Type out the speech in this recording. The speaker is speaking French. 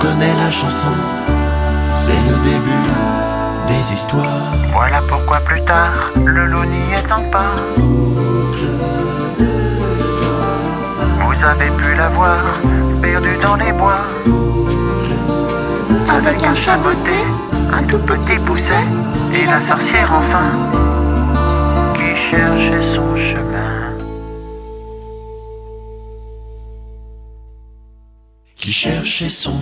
connais la chanson, c'est le début des histoires. Voilà pourquoi plus tard, le loup n'y étant pas, vous avez pu la voir, perdue dans les bois, avec un chat botté, un tout petit pousset, et la sorcière enfin, qui cherchait son chemin. Qui cherchait son